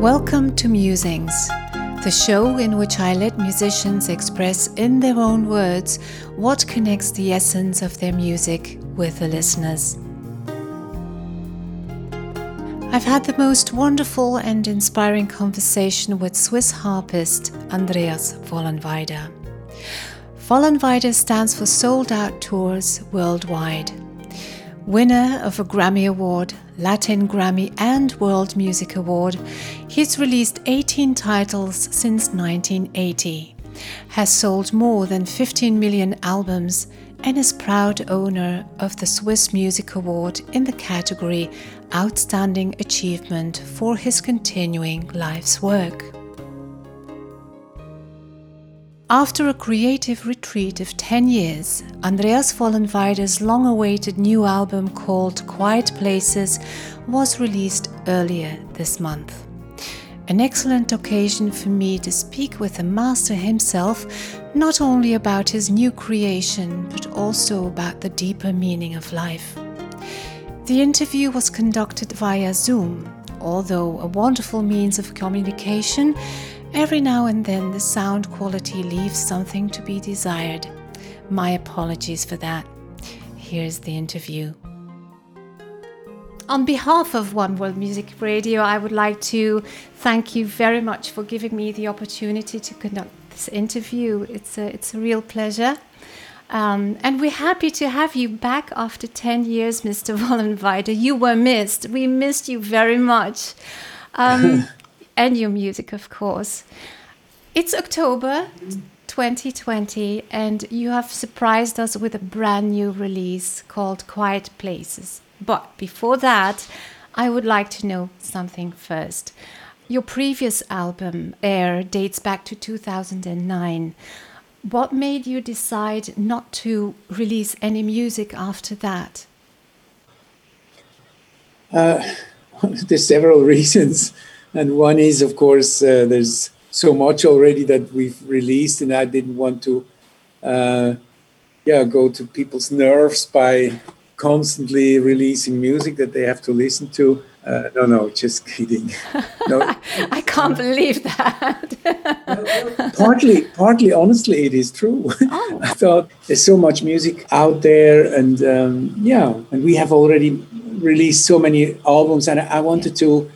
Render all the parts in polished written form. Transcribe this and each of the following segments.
Welcome to Musings, the show in which I let musicians express in their own words what connects the essence of their music with the listeners. I've had the most wonderful and inspiring conversation with Swiss harpist Andreas Vollenweider. Vollenweider stands for Sold Out Tours worldwide. Winner of a Grammy Award, Latin Grammy and World Music Award, he's released 18 titles since 1980, has sold more than 15 million albums, and is proud owner of the Swiss Music Award in the category Outstanding Achievement for his continuing life's work. After a creative retreat of 10 years, Andreas Vollenweider's long-awaited new album called Quiet Places was released earlier this month. An excellent occasion for me to speak with the master himself, not only about his new creation, but also about the deeper meaning of life. The interview was conducted via Zoom. Although a wonderful means of communication, every now and then the sound quality leaves something to be desired. My apologies for that. Here's the interview. On behalf of One World Music Radio, I would like to thank you very much for giving me the opportunity to conduct this interview. It's a real pleasure. And we're happy to have you back after 10 years, Mr. Vollenweider. You were missed. We missed you very much. And your music, of course. It's October 2020, and you have surprised us with a brand new release called Quiet Places. But before that, I would like to know something first. Your previous album, Air, dates back to 2009. What made you decide not to release any music after that? There's several reasons. And one is, of course, there's so much already that we've released, and I didn't want to go to people's nerves by constantly releasing music that they have to listen to. No, just kidding. No. I can't believe that. Partly, honestly, it is true. Oh. I thought there's so much music out there, and and we have already released so many albums, and I wanted to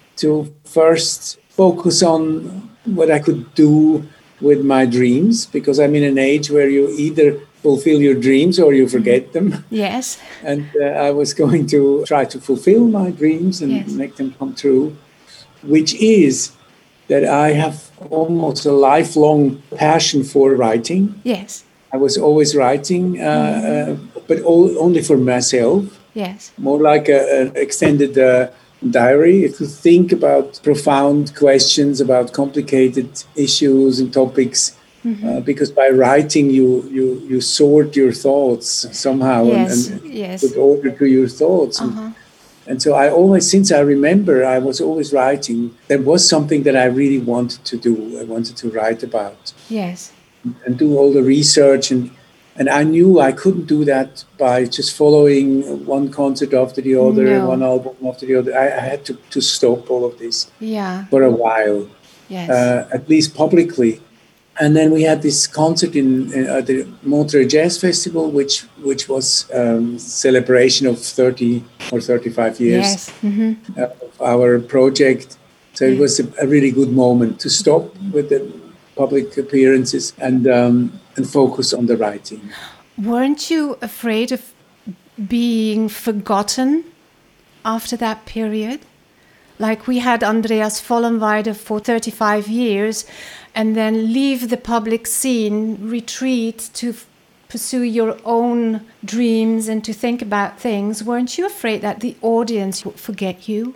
first focus on what I could do with my dreams, because I'm in an age where you either fulfill your dreams or you forget them. Yes. And I was going to try to fulfill my dreams and make them come true, which is that I have almost a lifelong passion for writing. Yes. I was always writing, but only for myself. Yes. More like an extended diary. If you think about profound questions about complicated issues and topics, because by writing you sort your thoughts somehow and put order to your thoughts. And so I always, since I remember, I was always writing. There was something that I really wanted to do. I wanted to write about. Yes. And do all the research, and I knew I couldn't do that by just following one concert after the other, one album after the other. I had to stop all of this for a while, at least publicly. And then we had this concert at the Montreux Jazz Festival, which was celebration of 30 or 35 years of our project. So it was a really good moment to stop with the public appearances and focus on the writing. Weren't you afraid of being forgotten after that period? Like we had Andreas Vollenweider for 35 years and then leave the public scene, retreat to pursue your own dreams and to think about things. Weren't you afraid that the audience would forget you?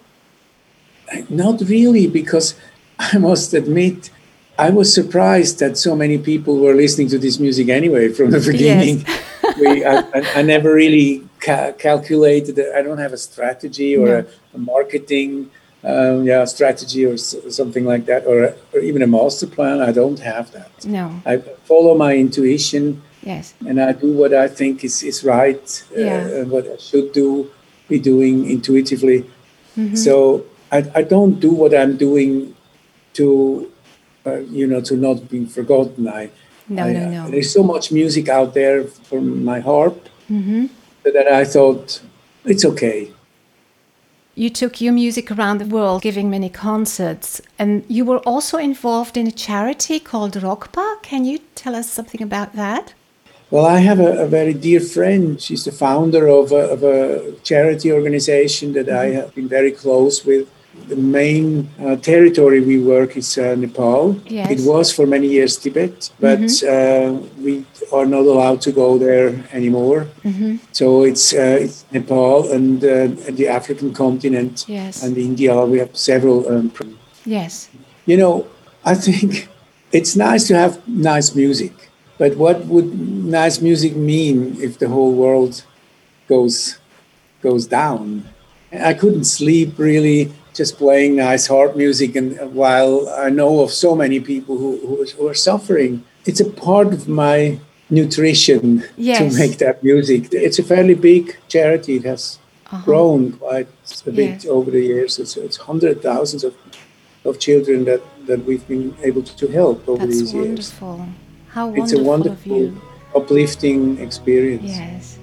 Not really, because I must admit, I was surprised that so many people were listening to this music anyway from the beginning. Yes. I never really calculated. I don't have a strategy or a marketing strategy or something like that, or even a master plan. I don't have that. No. I follow my intuition. Yes. And I do what I think is right, and what I should be doing intuitively. So I don't do what I'm doing to, to not be forgotten. No. There's so much music out there for my harp that I thought it's okay. You took your music around the world, giving many concerts, and you were also involved in a charity called ROCPA. Can you tell us something about that? Well, I have a very dear friend. She's the founder of a charity organization that I have been very close with. The main territory we work is Nepal. Yes. It was for many years Tibet, but we are not allowed to go there anymore. So it's Nepal and the African continent. Yes. And India. We have several. Yes. I think it's nice to have nice music, but what would nice music mean if the whole world goes down? I couldn't sleep really just playing nice harp music, and while I know of so many people who are suffering. It's a part of my nutrition to make that music. It's a fairly big charity. It has grown quite a bit over the years. It's hundreds of thousands of children that we've been able to help over these years. That's wonderful. How wonderful. It's a wonderful, uplifting experience. Yes.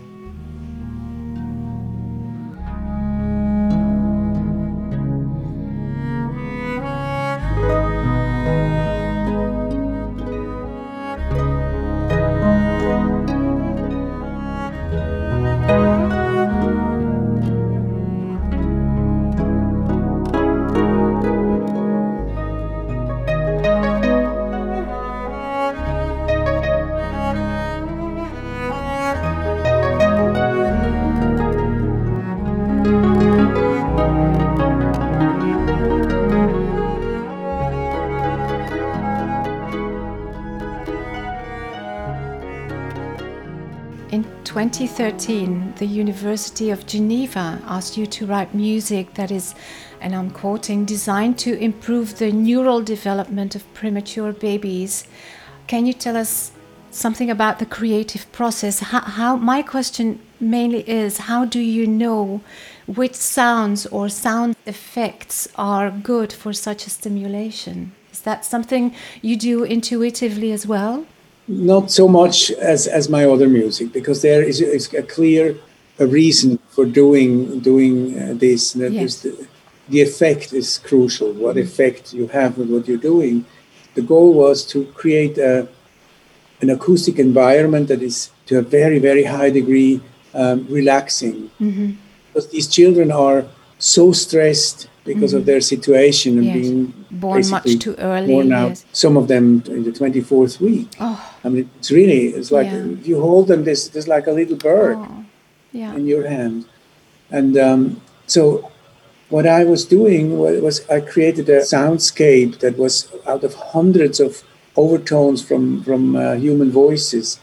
In 2013, the University of Geneva asked you to write music that is, and I'm quoting, designed to improve the neural development of premature babies. Can you tell us something about the creative process? How my question mainly is, how do you know which sounds or sound effects are good for such a stimulation? Is that something you do intuitively as well? Not so much as my other music, because there is a clear reason for doing this. That is the effect is crucial. What effect you have with what you're doing. The goal was to create an acoustic environment that is to a very, very high degree relaxing. Because these children are so stressed because of their situation and being born much too early. Born out. Some of them in the 24th week. I mean, it's like if you hold them, there's like a little bird in your hand. And so what I was doing was I created a soundscape that was out of hundreds of overtones from human voices.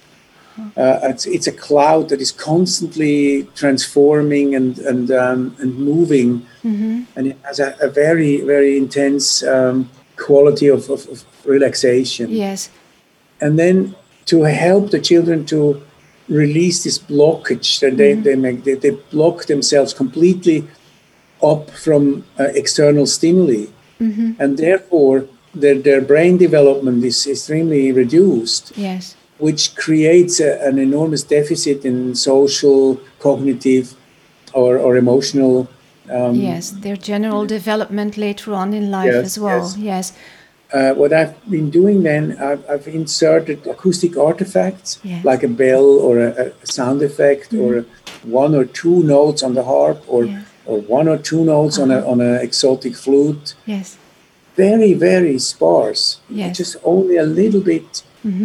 It's a cloud that is constantly transforming and moving, and it has a very, very intense quality of relaxation. Yes. And then to help the children to release this blockage that they block themselves completely up from external stimuli, and therefore their brain development is extremely reduced. Yes. Which creates an enormous deficit in social, cognitive, or emotional. Their general development later on in life as well. Yes. What I've been doing then, I've inserted acoustic artifacts like a bell or a sound effect or one or two notes on the harp or one or two notes on an exotic flute. Yes. Very, very sparse. Yes. Just only a little bit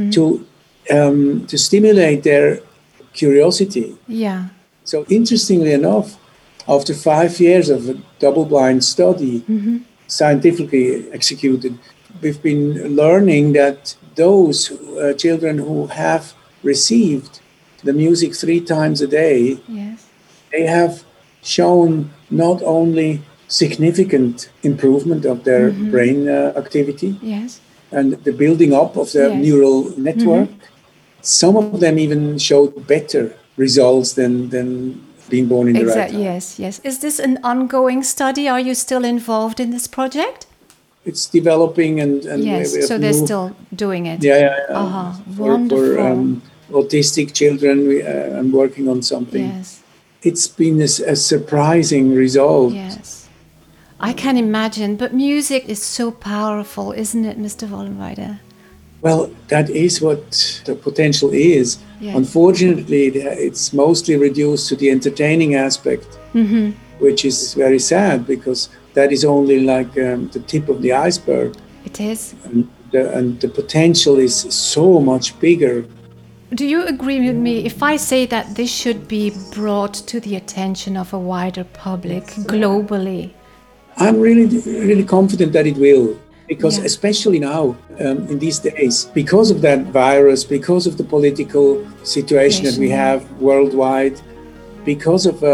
to stimulate their curiosity. Yeah. So interestingly enough, after 5 years of a double-blind study, scientifically executed, we've been learning that those children who have received the music 3 times a day, they have shown not only significant improvement of their brain activity, and the building up of the neural network. Some of them even showed better results than being born in the right time. Yes, yes. Is this an ongoing study? Are you still involved in this project? It's developing and yes, so they're still doing it. Yeah. Wonderful. For autistic children, I'm working on something. Yes. It's been a surprising result. Yes. I can imagine, but music is so powerful, isn't it, Mr. Vollenweider? Well, that is what the potential is. Yes. Unfortunately, it's mostly reduced to the entertaining aspect, which is very sad because that is only like the tip of the iceberg. It is. And the potential is so much bigger. Do you agree with me if I say that this should be brought to the attention of a wider public globally? I'm really confident that it will. Because especially now, in these days, because of that virus, because of the political situation that we have worldwide, because of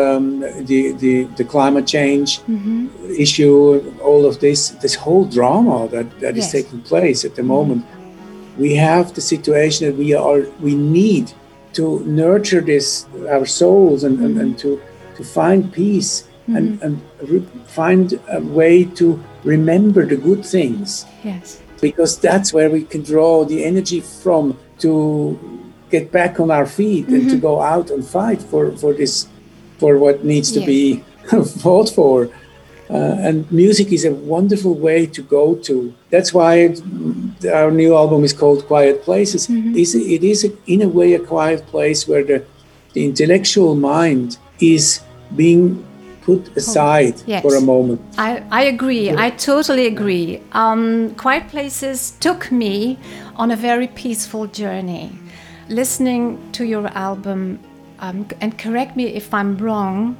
the climate change issue, all of this whole drama that is taking place at the moment, we have the situation that we need to nurture our souls and to find peace and find a way to remember the good things. Yes. Because that's where we can draw the energy from to get back on our feet and to go out and fight for what needs to be fought for. And music is a wonderful way to go to. That's why our new album is called Quiet Places. It is in a way a quiet place where the intellectual mind is being put aside for a moment. I agree. I totally agree. Quiet Places took me on a very peaceful journey. Listening to your album, and correct me if I'm wrong,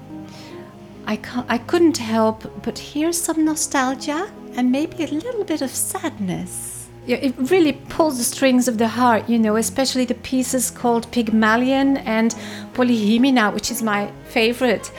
I couldn't help but hear some nostalgia and maybe a little bit of sadness. It really pulls the strings of the heart, especially the pieces called Pygmalion and Polyhemina, which is my favorite.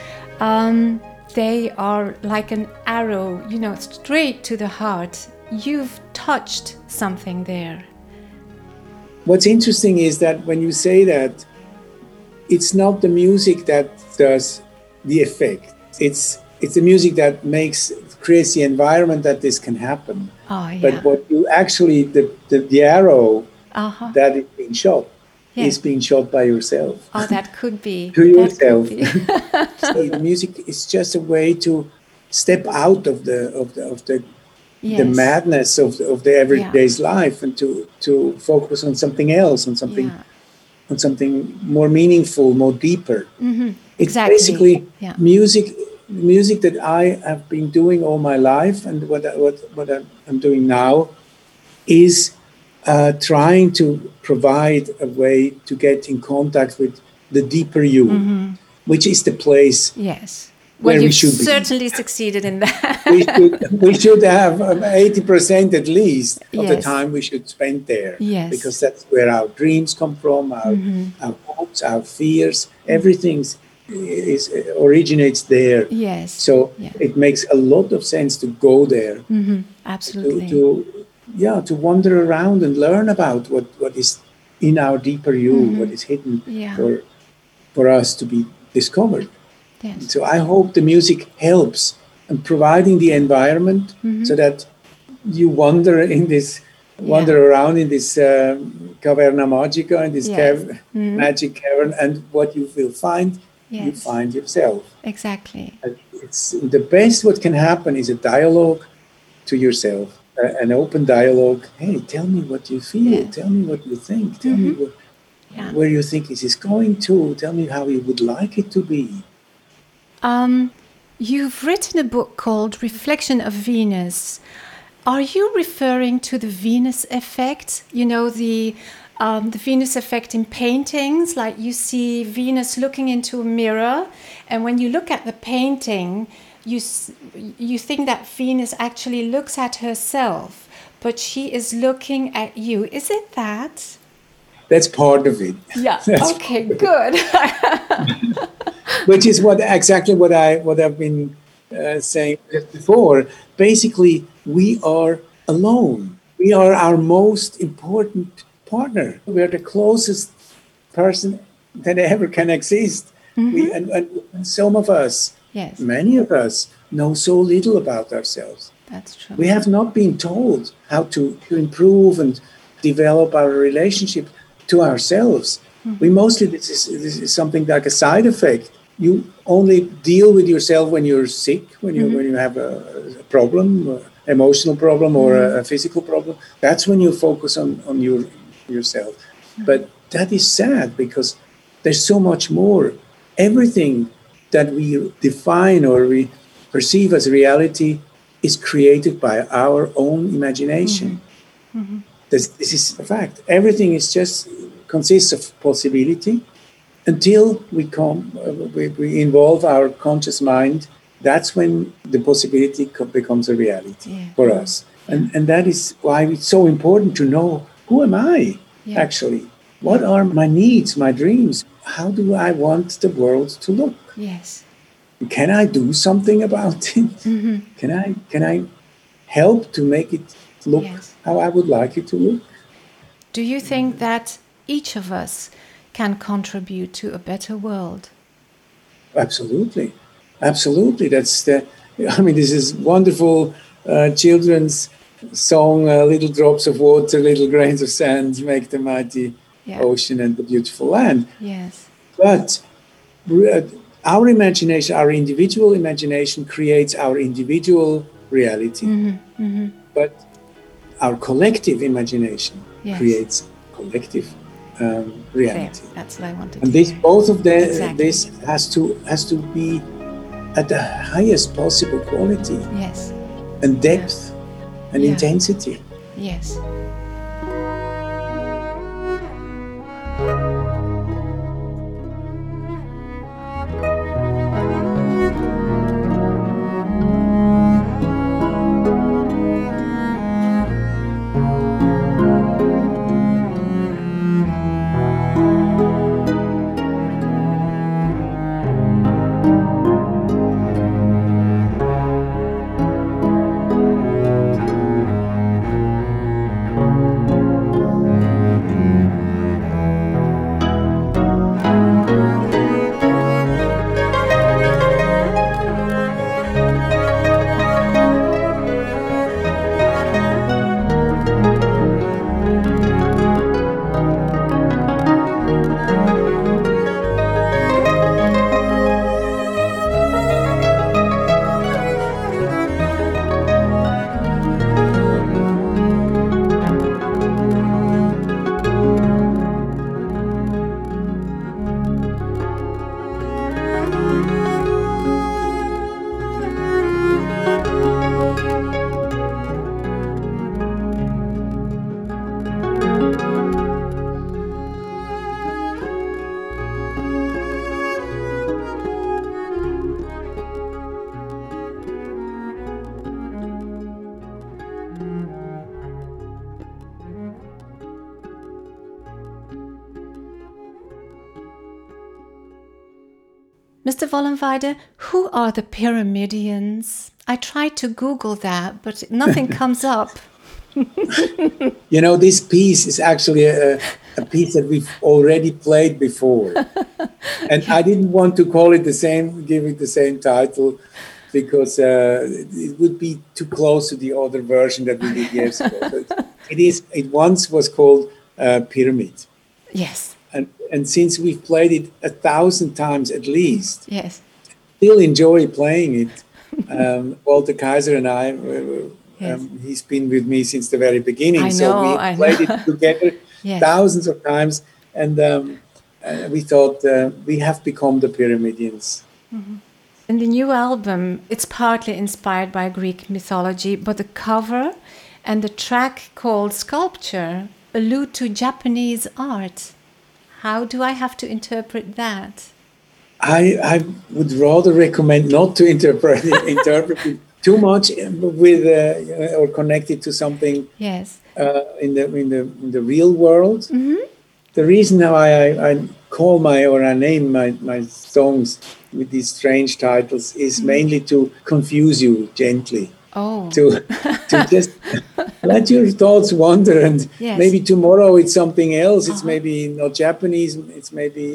They are like an arrow, straight to the heart. You've touched something there. What's interesting is that when you say that, it's not the music that does the effect. It's the music that creates the environment that this can happen. Oh, yeah. But what you actually, the arrow that is being shot, is being shot by yourself. Oh, that could be. To yourself. So the music is just a way to step out of the madness of the everyday's life and to focus on something else, on something more meaningful, more deeper. It's basically music that I have been doing all my life, and what I'm doing now is trying to provide a way to get in contact with the deeper you, which is the place where we should be. Certainly succeeded in that. we should have 80% at least of the time we should spend there, because that's where our dreams come from, our hopes, our fears, everything originates there. Yes. So it makes a lot of sense to go there. Absolutely. To wander around and learn about what is in our deeper you, what is hidden for us to be discovered. Yes. So I hope the music helps in providing the environment so that you wander around in this caverna magica, in this magic cavern, and what you will find, you find yourself. Exactly. It's the best what can happen is a dialogue to yourself. An open dialogue. Hey, tell me what you feel. Tell me what you think. Tell me where you think this is going to. Tell me how you would like it to be. You've written a book called Reflection of Venus. Are you referring to the Venus effect? The Venus effect in paintings, like you see Venus looking into a mirror, and when you look at the painting, you think that Venus actually looks at herself, but she is looking at you. Is it that? That's part of it. Yeah. Okay. Good. Which is exactly what I've been saying before. Basically, we are alone. We are our most important partner. We are the closest person that ever can exist. And some of us, yes, many of us, know so little about ourselves. That's true. We have not been told how to improve and develop our relationship to ourselves. We mostly, this is something like a side effect. You only deal with yourself when you're sick, when you have a problem, emotional problem or a physical problem. That's when you focus on yourself. But that is sad because there's so much more. Everything that we define or we perceive as reality is created by our own imagination. This is a fact. Everything is just consists of possibility. Until we involve our conscious mind, that's when the possibility becomes a reality for us. And that is why it's so important to know, who am I actually? What are my needs, my dreams? How do I want the world to look? Yes. Can I do something about it? Can I help to make it look how I would like it to look? Do you think that each of us can contribute to a better world? Absolutely. Absolutely. This is wonderful children's song, little drops of water, little grains of sand make the mighty ocean and the beautiful land. Yes. But our imagination, our individual imagination creates our individual reality. But our collective imagination creates collective reality. That's what I wanted and to hear. Both of them, exactly. This has to be at the highest possible quality. Yes. And depth and intensity. Yes. Mr. Vollenweider, who are the Pyramidions? I tried to Google that, but nothing comes up. This piece is actually a piece that we've already played before. And I didn't want to give it the same title, because it would be too close to the other version that we did years ago. So it once was called Pyramid. Yes. And since we've played it 1,000 times at least, yes, still enjoy playing it. Walter Kaiser and I, he's been with me since the very beginning. So we played it together thousands of times. And we thought we have become the Pyramidians. Mm-hmm. In the new album, it's partly inspired by Greek mythology, but the cover and the track called Sculpture allude to Japanese art. How do I have to interpret that? I would rather recommend not to interpret it too much with or connect it to something in the real world. Mm-hmm. The reason why I name my songs with these strange titles is mainly to confuse you gently. Oh. To just let your thoughts wander, and maybe tomorrow it's something else. It's maybe not Japanese. It's maybe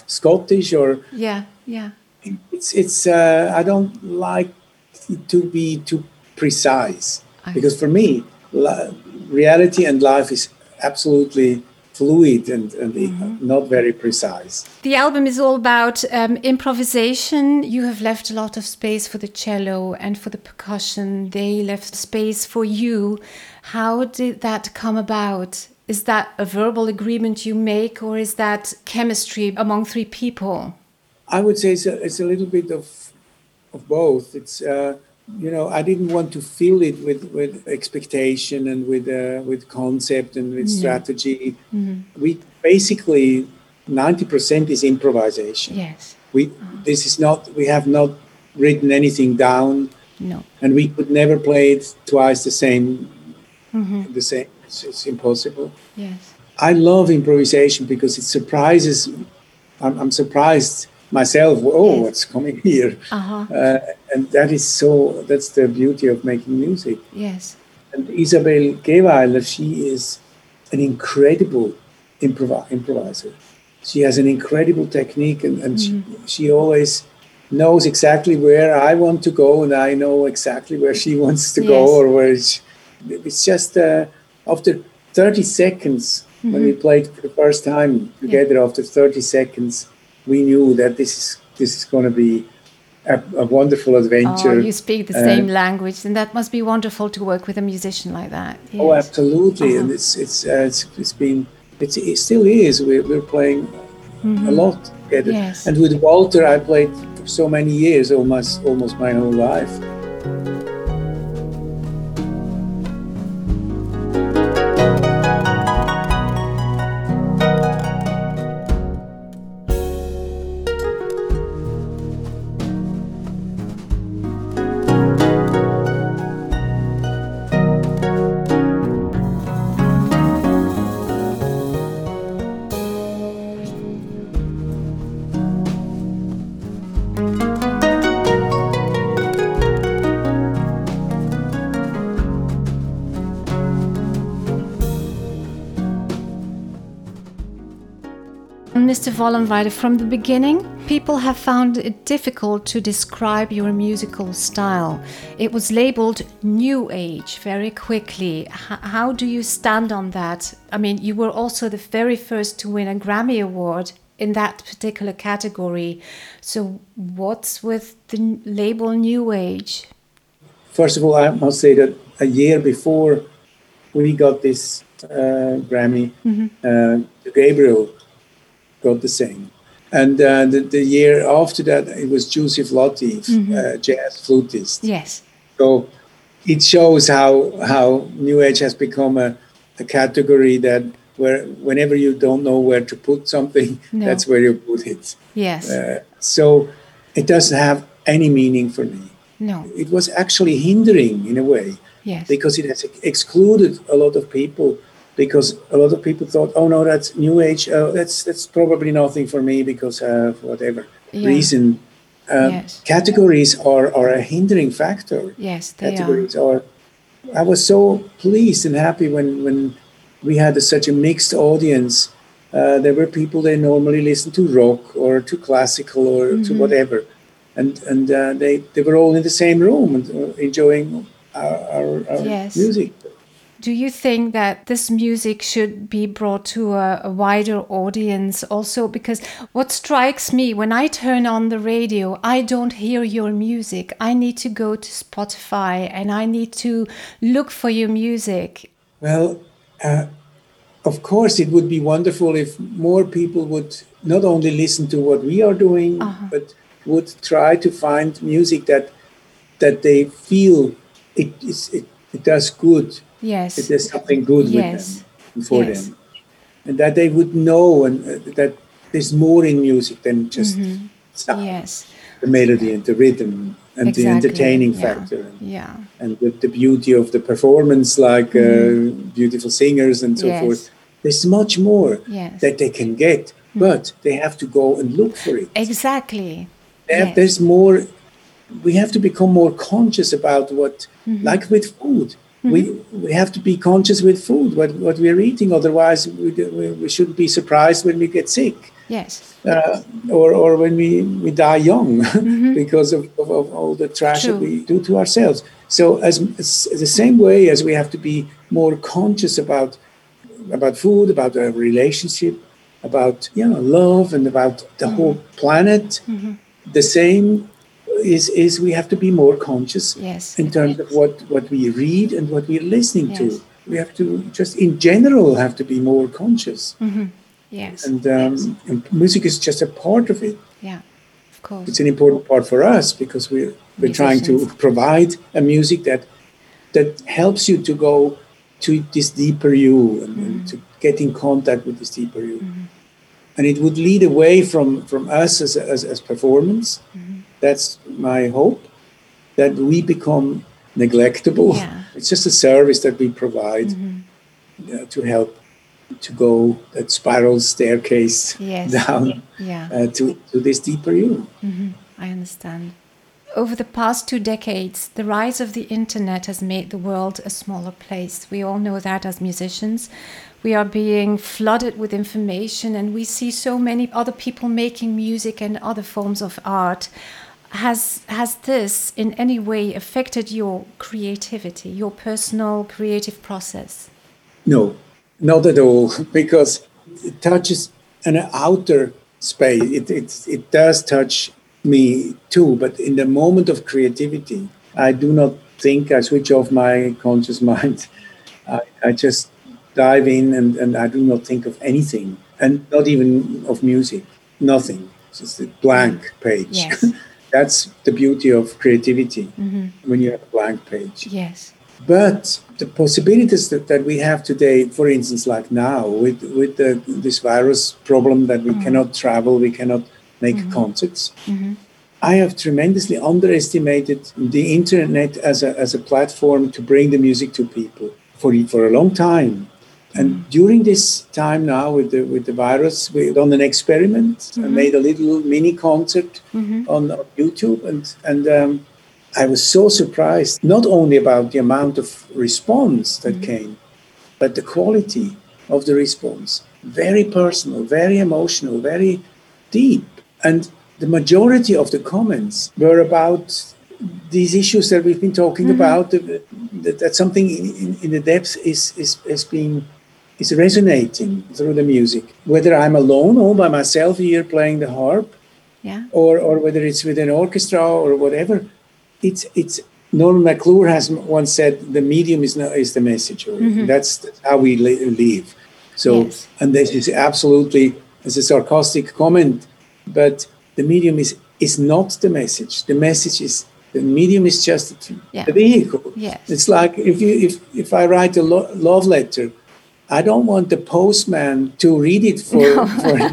Scottish or yeah. It's I don't like it to be too precise, because for me, reality and life is absolutely fluid and not very precise. The album is all about improvisation. You have left a lot of space for the cello and for the percussion. They left space for you. How did that come about? Is that a verbal agreement you make, or is that chemistry among three people? I would say it's a little bit of both. It's I didn't want to fill it with expectation and with concept and with strategy. Mm-hmm. We basically 90% is improvisation. Yes. We have not written anything down. No. And we could never play it twice the same. Mm-hmm. The same. It's impossible. Yes. I love improvisation because it surprises. I'm surprised myself. Oh, what's coming here? And that's the beauty of making music. Yes. And Isabel Geweiler, she is an incredible improviser. She has an incredible technique, and she always knows exactly where I want to go, and I know exactly where she wants to go, or where it's just after 30 seconds, when we played for the first time together, after 30 seconds, we knew that this is going to be a wonderful adventure. Oh, you speak the same language, and that must be wonderful to work with a musician like that. Yes. Oh, absolutely, and it still is. We're playing a lot together. Yes. And with Walter, I played for so many years, almost my whole life. Mr. Vollenweider, from the beginning, people have found it difficult to describe your musical style. It was labeled New Age very quickly. How do you stand on that? I mean, you were also the very first to win a Grammy Award in that particular category. So what's with the label New Age? First of all, I must say that a year before we got this Grammy, Gabriel got the same. And the year after that, it was Joseph Latif, jazz flutist. Yes. So it shows how New Age has become a category that where whenever you don't know where to put something, that's where you put it. Yes. So it doesn't have any meaning for me. No. It was actually hindering in a way. Yes. Because it has excluded a lot of people. Because a lot of people thought, oh no, that's New Age. That's probably nothing for me because of whatever reason. Categories are a hindering factor. Yes, they categories are. I was so pleased and happy when we had such a mixed audience. There were people that normally listen to rock or to classical or to whatever, and they were all in the same room and enjoying our music. Do you think that this music should be brought to a wider audience also? Because what strikes me, when I turn on the radio, I don't hear your music. I need to go to Spotify and I need to look for your music. Well, of course, it would be wonderful if more people would not only listen to what we are doing, but would try to find music that they feel it does good. Yes. If there's something good with them, for them. And that they would know and that there's more in music than just sound. Yes. The melody and the rhythm and the entertaining factor. And the beauty of the performance, like beautiful singers and so forth. There's much more that they can get, but they have to go and look for it. Exactly. There's more. We have to become more conscious about what, like with food. We have to be conscious with food, what we are eating. Otherwise, we shouldn't be surprised when we get sick. Yes. Or when we die young because of all the trash that we do to ourselves. So as the same way as we have to be more conscious about food, about our relationship, about love, and about the whole planet, the same is we have to be more conscious in terms of what we read and what we're listening to. We have to just in general have to be more conscious. Yes. And music is just a part of it. Yeah, of course. It's an important part for us because we're trying to provide a music that helps you to go to this deeper you and to get in contact with this deeper you. And it would lead away from us as performance. That's my hope, that we become neglectable. Yeah. It's just a service that we provide to help to go that spiral staircase down to this deeper you. I understand. Over the past 2 decades, the rise of the internet has made the world a smaller place. We all know that as musicians. We are being flooded with information, and we see so many other people making music and other forms of art. Has this in any way affected your creativity, your personal creative process? No, not at all, because it touches an outer space. It does touch me too, but in the moment of creativity, I do not think. I switch off my conscious mind. I just dive in and I do not think of anything, and not even of music, nothing. It's just a blank page. Yes. That's the beauty of creativity, when you have a blank page. Yes. But the possibilities that we have today, for instance, like now with this virus problem that we cannot travel, we cannot make concerts. I have tremendously underestimated the internet as a platform to bring the music to people for a long time. And during this time now with the virus, we done an experiment. I made a little mini concert on YouTube, and I was so surprised, not only about the amount of response that came, but the quality of the response. Very personal, very emotional, very deep. And the majority of the comments were about these issues that we've been talking about, that something in the depths is resonating through the music. Whether I'm alone all by myself here playing the harp, or whether it's with an orchestra or whatever, it's Norman McClure has once said the medium is the message. That's how we live. So, and this is absolutely as a sarcastic comment, but the medium is not the message. The message is the medium is just the vehicle. Yes. It's like if I write a love letter, I don't want the postman to read it for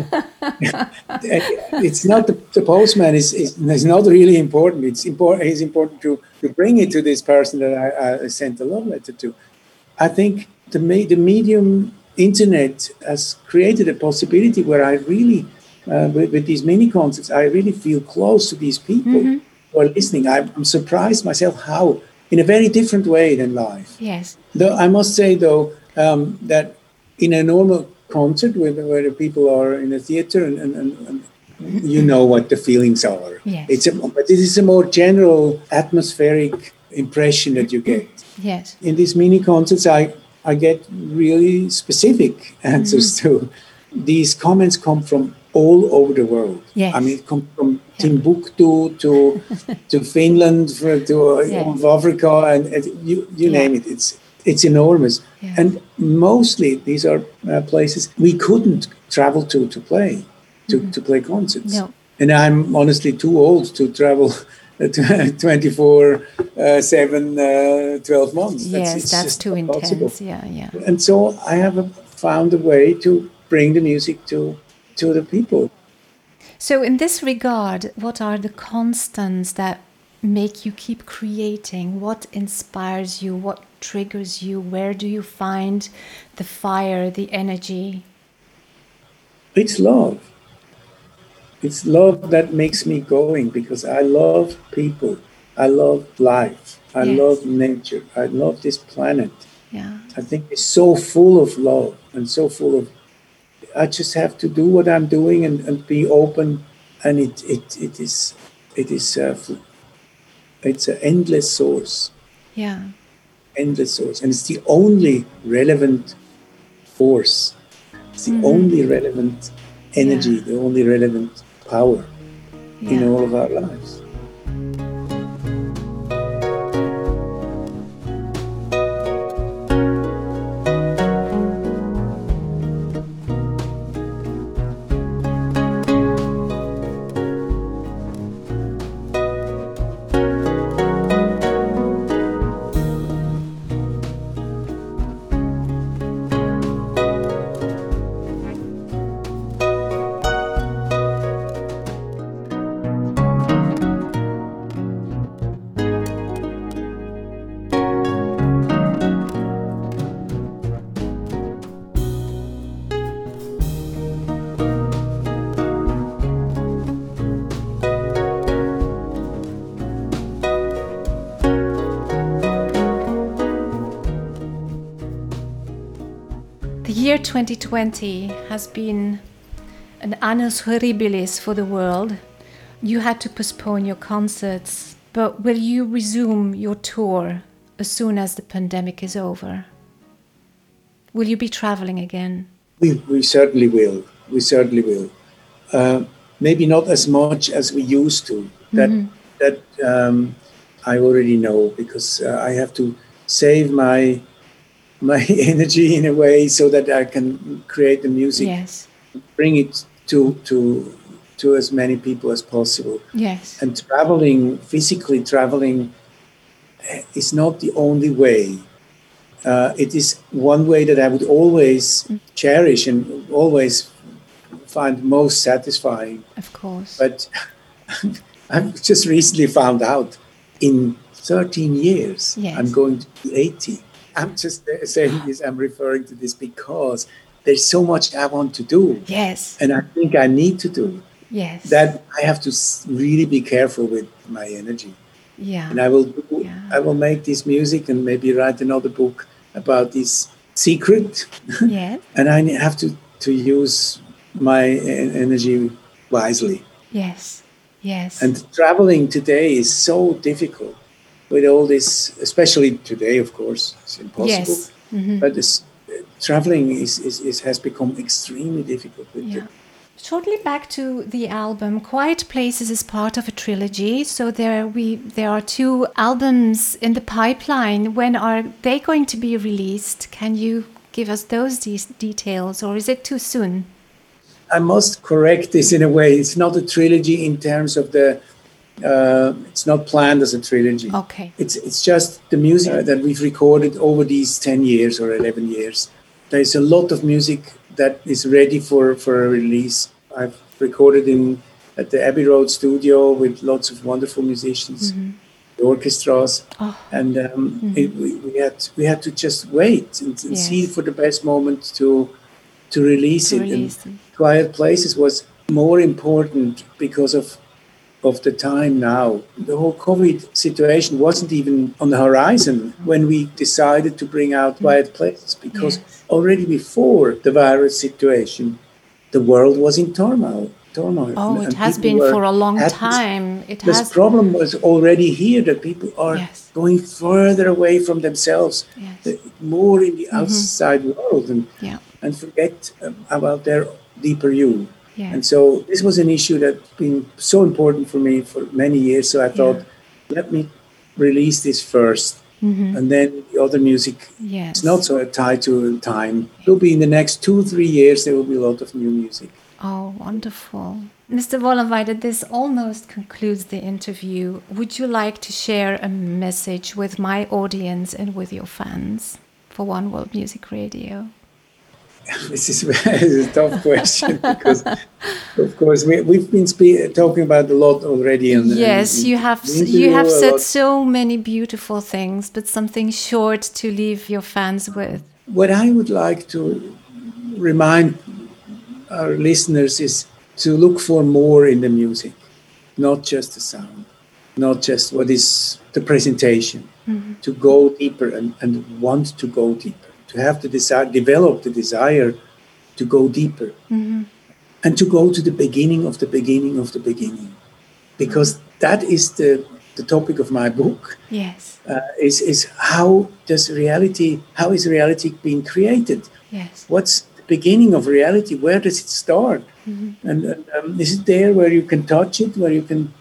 it's not the postman is not really important. It's important to bring it to this person that I sent a love letter to. I think the medium internet has created a possibility where I really with these mini concerts I really feel close to these people who are listening. I'm surprised myself how in a very different way than live. Yes. Though I must say though that in a normal concert where the people are in a theater and you know what the feelings are. Yes. But this is a more general atmospheric impression that you get. Yes. In these mini concerts, I get really specific answers to these comments. Come from all over the world. Yes. I mean, it comes from Timbuktu to Finland to Africa and you name it. It's enormous. Yeah. And mostly these are places we couldn't travel to play concerts. No. And I'm honestly too old to travel 24/7, 12 months. That's too intense. Yeah. And so I have found a way to bring the music to the people. So in this regard, what are the constants that make you keep creating? What inspires you? What triggers you? Where do you find the fire, the energy? It's love. It's love that makes me going, because I love people. I love life. I love nature. I love this planet. Yeah. I think it's so full of love and so full of I just have to do what I'm doing and be open, and it's an endless source. Yeah. Endless source, and it's the only relevant force. It's the only relevant energy, the only relevant power in all of our lives. The year 2020 has been an annus horribilis for the world. You had to postpone your concerts, but will you resume your tour as soon as the pandemic is over? Will you be traveling again? We certainly will. We certainly will. Maybe not as much as we used to. That I already know, because I have to save my energy in a way so that I can create the music, bring it to as many people as possible. Yes. And physically traveling is not the only way. It is one way that I would always cherish and always find most satisfying. Of course. But I've just recently found out in 13 years, I'm going to be 80. I'm just saying this, I'm referring to this because there's so much I want to do. Yes. And I think I need to do. Yes. That I have to really be careful with my energy. Yeah. And I will make this music and maybe write another book about this secret. Yeah. And I have to use my energy wisely. Yes. Yes. And traveling today is so difficult with all this, especially today, of course, it's impossible. Yes. Mm-hmm. But traveling has become extremely difficult. Shortly back to the album, Quiet Places is part of a trilogy. So there are 2 albums in the pipeline. When are they going to be released? Can you give us those details, or is it too soon? I must correct this in a way. It's not a trilogy in terms of it's not planned as a trilogy. Okay. It's just the music that we've recorded over these 10 years or 11 years. There's a lot of music that is ready for a release. I've recorded at the Abbey Road studio with lots of wonderful musicians, the orchestras, and we had to just wait and see for the best moment to release it. And Quiet Places was more important because of the time now. The whole COVID situation wasn't even on the horizon when we decided to bring out Quiet Places, because already before the virus situation, the world was in turmoil. Oh, it has been for a long time. This problem was already here, that people are going further away from themselves, more in the outside world, and forget about their deeper you. Yeah. And so this was an issue that's been so important for me for many years. So I thought, let me release this first. And then the other music is not so tied to time. It will be in the next 2-3 years, there will be a lot of new music. Oh, wonderful. Mr. Wollenweider, this almost concludes the interview. Would you like to share a message with my audience and with your fans for One World Music Radio? This is a tough question because, of course, we've been talking about a lot already. You have said so many beautiful things, but something short to leave your fans with. What I would like to remind our listeners is to look for more in the music, not just the sound, not just what is the presentation, to go deeper and want to go deeper. To have the desire, develop the desire to go deeper, and to go to the beginning of the beginning of the beginning, because that is the topic of my book. Yes, is how is reality being created? Yes, what's the beginning of reality? Where does it start? And is it there where you can touch it, where you can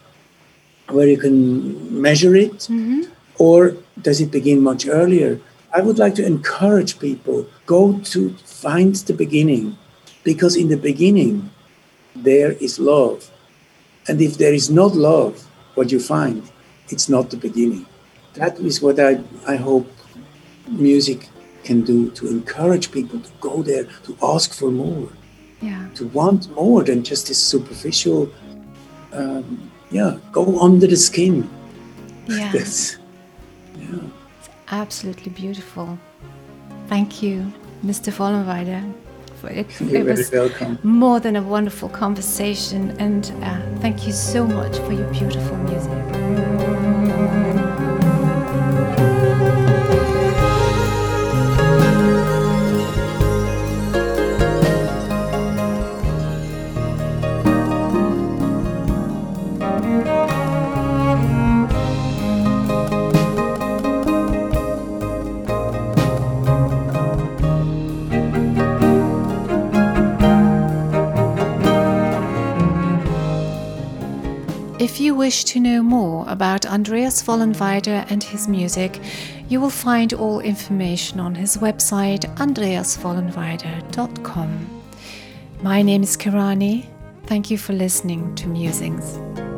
measure it, or does it begin much earlier? I would like to encourage people, go to find the beginning, because in the beginning there is love. And if there is not love, what you find, it's not the beginning. That is what I hope music can do, to encourage people to go there, to ask for more, to want more than just this superficial, go under the skin. Yeah. It's absolutely beautiful. Thank you, Mr. Vollenweider. You're very welcome. More than a wonderful conversation, and thank you so much for your beautiful music. If you wish to know more about Andreas Vollenweider and his music, you will find all information on his website andreasvollenweider.com. My name is Kirani. Thank you for listening to Musings.